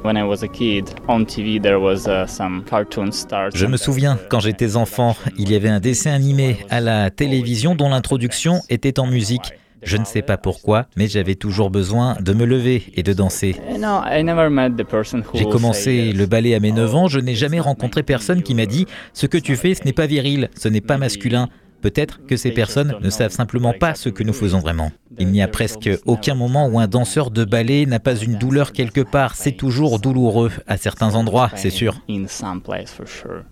Je me souviens, quand j'étais enfant, il y avait un dessin animé à la télévision dont l'introduction était en musique. Je ne sais pas pourquoi, mais j'avais toujours besoin de me lever et de danser. J'ai commencé le ballet à mes 9 ans, je n'ai jamais rencontré personne qui m'a dit « Ce que tu fais, ce n'est pas viril, ce n'est pas masculin ». Peut-être que ces personnes ne savent simplement pas ce que nous faisons vraiment. Il n'y a presque aucun moment où un danseur de ballet n'a pas une douleur quelque part. C'est toujours douloureux à certains endroits, c'est sûr.